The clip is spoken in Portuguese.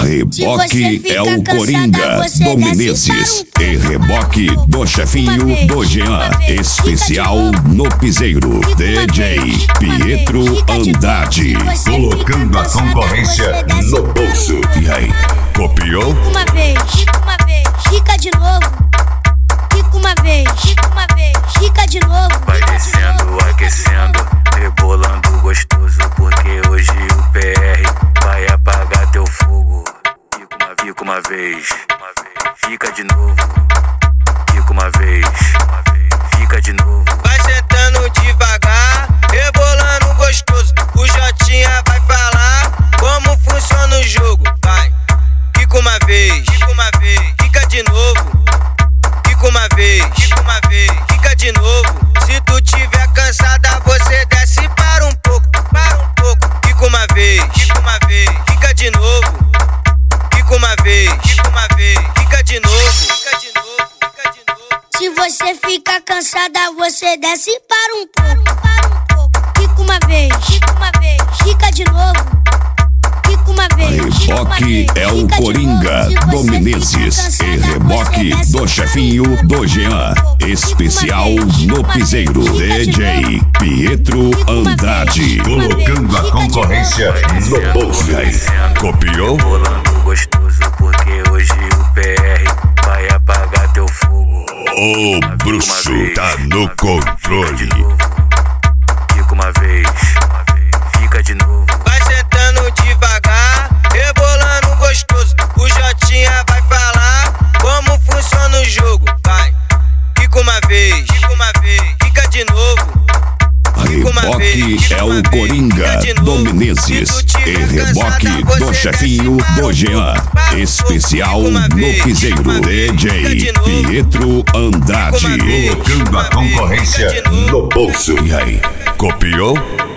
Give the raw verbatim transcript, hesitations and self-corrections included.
Reboque é o Coringa do Menezes e reboque do chefinho do Jean. Especial no piseiro, D J Pietro Andrade. Colocando a concorrência no bolso. E aí, copiou? Uma vez, uma vez, fica de novo. Fica uma vez, fica uma vez, fica de novo. Vai descendo, aquecendo, rebolando gostoso, porque hoje o P R vai apagar teu fogo. Fica uma, fica uma vez, uma vez, fica de novo. Fica uma vez, uma vez, fica de novo. Vai sentando devagar, rebolando gostoso. O Jotinha vai falar como funciona o jogo. Vai, fica uma vez, fica uma vez, fica de novo. Fica uma vez, fica uma vez, fica de novo. Se tu tiver cansada, você desce para um pouco, para um pouco. Fica uma vez, fica uma vez, fica de novo. Fica uma vez, fica uma vez, fica de novo. Fica de novo, fica de novo. Se você fica cansada, você desce para um pouco, para um pouco. Fica uma vez, fica uma vez, fica de novo. Fica uma vez, Reboque é o Coringa do Menezes e reboque do chefinho do Jean. Especial no piseiro, D J Pietro Andrade. Colocando a concorrência no bolso. E aí, copiou? Rebolando gostoso, porque hoje o P R vai apagar teu fogo. O bruxo tá no controle. Fica uma vez, uma vez, fica de novo. Vai sentando devagar, rebolando gostoso. O Jotinha vai falar como funciona o jogo. Vai, fica uma vez, fica uma vez, fica de novo. Reboque é o Coringa do Menezes e reboque do chefinho do Jean. Especial no piseiro, D J Pietro Andrade. Colocando a concorrência no bolso. E aí, copiou?